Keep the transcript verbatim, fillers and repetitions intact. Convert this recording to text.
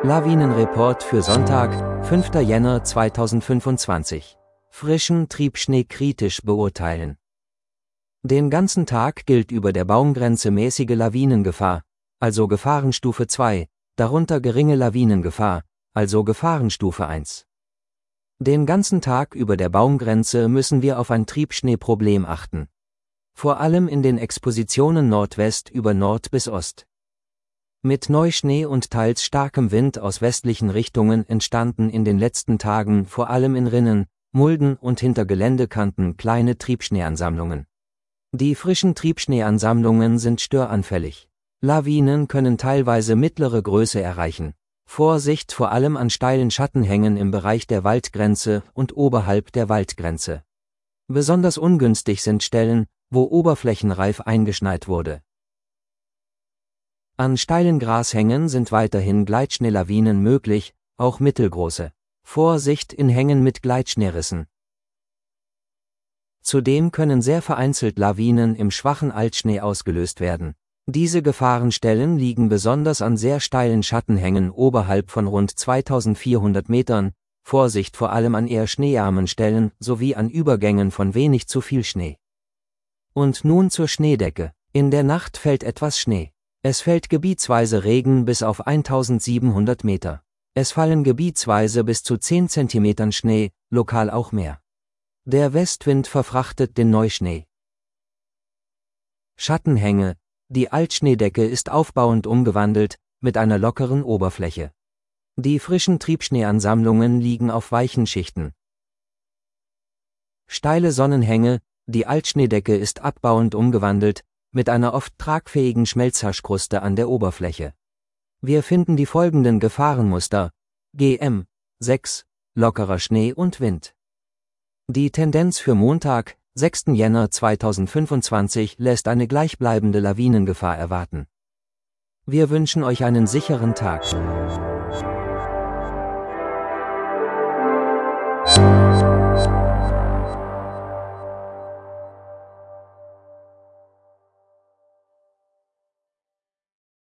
Lawinenreport für Sonntag, fünfter Jänner zweitausendfünfundzwanzig. Frischen Triebschnee kritisch beurteilen. Den ganzen Tag gilt über der Baumgrenze mäßige Lawinengefahr, also Gefahrenstufe zwei, darunter geringe Lawinengefahr, also Gefahrenstufe eins. Den ganzen Tag über der Baumgrenze müssen wir auf ein Triebschneeproblem achten. Vor allem in den Expositionen Nordwest über Nord bis Ost. Mit Neuschnee und teils starkem Wind aus westlichen Richtungen entstanden in den letzten Tagen vor allem in Rinnen, Mulden und hinter Geländekanten kleine Triebschneeansammlungen. Die frischen Triebschneeansammlungen sind störanfällig. Lawinen können teilweise mittlere Größe erreichen. Vorsicht vor allem an steilen Schattenhängen im Bereich der Waldgrenze und oberhalb der Waldgrenze. Besonders ungünstig sind Stellen, wo oberflächenreif eingeschneit wurde. An steilen Grashängen sind weiterhin Gleitschneelawinen möglich, auch mittelgroße. Vorsicht in Hängen mit Gleitschneerissen. Zudem können sehr vereinzelt Lawinen im schwachen Altschnee ausgelöst werden. Diese Gefahrenstellen liegen besonders an sehr steilen Schattenhängen oberhalb von rund zweitausendvierhundert Metern, Vorsicht vor allem an eher schneearmen Stellen sowie an Übergängen von wenig zu viel Schnee. Und nun zur Schneedecke. In der Nacht fällt etwas Schnee. Es fällt gebietsweise Regen bis auf eintausendsiebenhundert Meter. Es fallen gebietsweise bis zu zehn Zentimetern Schnee, lokal auch mehr. Der Westwind verfrachtet den Neuschnee. Schattenhänge. Die Altschneedecke ist aufbauend umgewandelt, mit einer lockeren Oberfläche. Die frischen Triebschneeansammlungen liegen auf weichen Schichten. Steile Sonnenhänge. Die Altschneedecke ist abbauend umgewandelt, mit einer oft tragfähigen Schmelzhaschkruste an der Oberfläche. Wir finden die folgenden Gefahrenmuster: G M sechs, lockerer Schnee und Wind. Die Tendenz für Montag, sechsten Jänner zweitausendfünfundzwanzig, lässt eine gleichbleibende Lawinengefahr erwarten. Wir wünschen euch einen sicheren Tag.